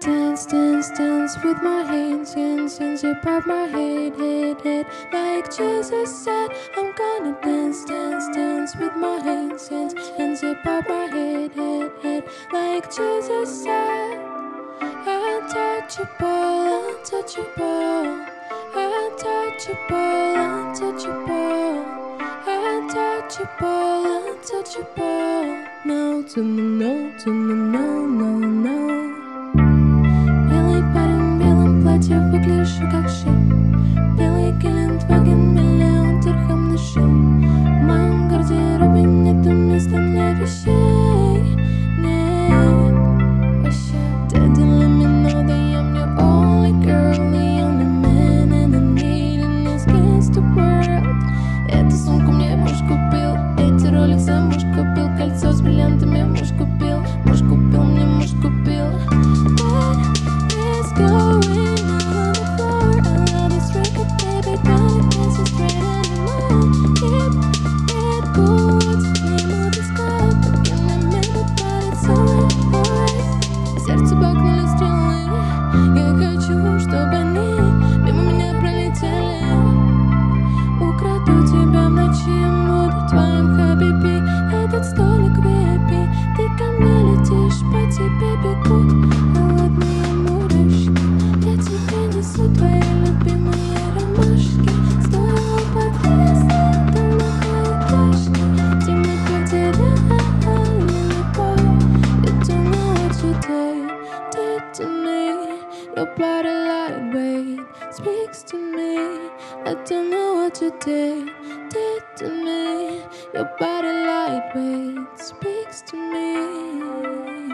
dance, dance, dance with my hands, hands, hands above my head, head, head. Like Jesus said, I'm gonna dance, dance, dance with my hands, hands, hands above my head, head, head. Like Jesus said, untouchable, untouchable, untouchable, untouchable, untouchable, untouchable. No to the no, to the no, no, no. Белый парень в белом платье, выгляжу как шип. Белый Гелендваген, миллион дирхам на шее. В моем гардеробе нету места для вещей. Нет, вообще. Daddy, let me know that I'm your only girl, the only man, and I need in this gangsta world. Эту сумку мне муж купил, эти роликсы муж купил, кольцо с бриллиантами муж купил, мне муж купил. What is going on the floor? I love this record, baby, don't dance so straight anymore. Keep it cool, what's the name of this club? I can't remember, but it's alright. Сердце бахнули стрелы, я хочу, чтобы они мимо меня пролетели. Украду тебя в ночи, буду твоим хабиби. Этот столик VIP, ты ко мне летишь, по тебе бегут холодные мурашки. Я тебе несу твои любимые ромашки. Стояла у подъезда, дом многоэтажки, где мы потеряли любовь. You don't know what you did to me. Your body lightweight speaks to me. I don't know what you did to me. Your body lightweight speaks to me.